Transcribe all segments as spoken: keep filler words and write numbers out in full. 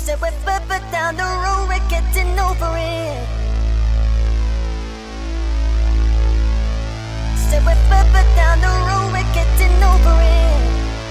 Said we're further down the road, we're getting over it. Said we're further down the road, we're getting over it.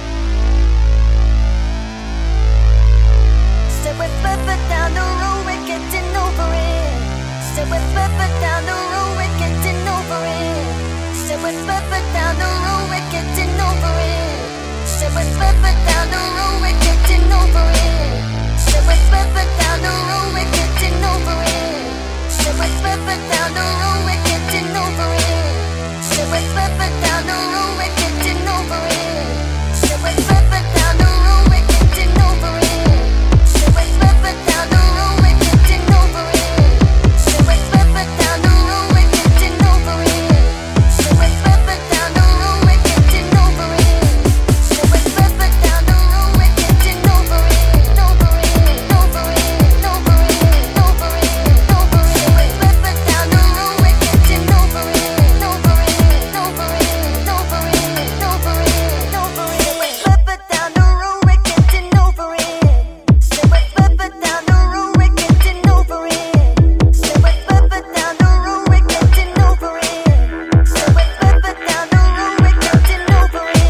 Said we're further down the road, we're getting over it. Said we're further down the road, we're getting over it. Said we're further down the road, we're getting over it. Said we're further down the road, we're getting over it. Said we're further down the road, we're getting over it. Said we're further down the road, we're getting over it. Said we're further down the road, we're getting over it. Said we're further down the road, we're getting over it. Said we're further down the road, we're getting over it. Said we're further down the road, we're getting over it. Said we're further down the road, we're getting over it. Said we're further down the road, we're getting over it. Over it, over it, over it, over it, over it. Said we're further down the road, we're getting over it. Over it, over it, over it, over it, over it. Said we're further down the road, we're getting over it. Said we're further down the road, we're getting over it. Said we're further down the road, we're getting over it. Said we're further down the road, we're getting over it.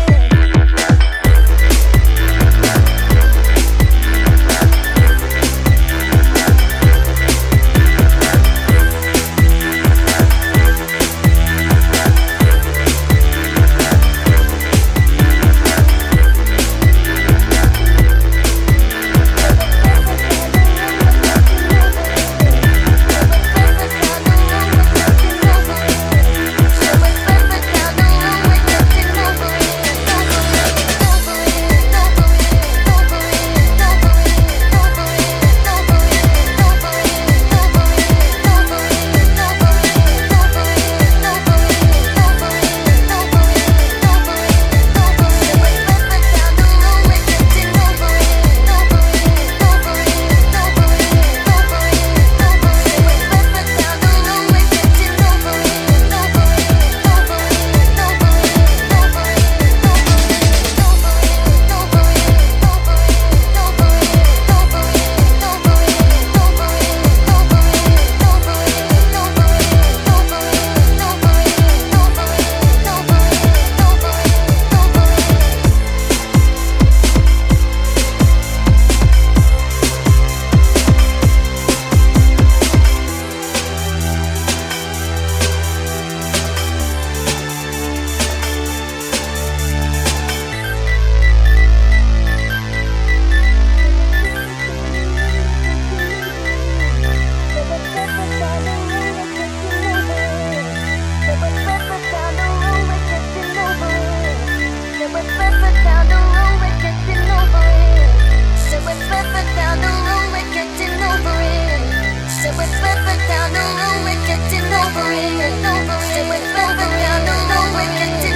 Said we're further down the road, we're getting over it. Said we're further down the road, we're getting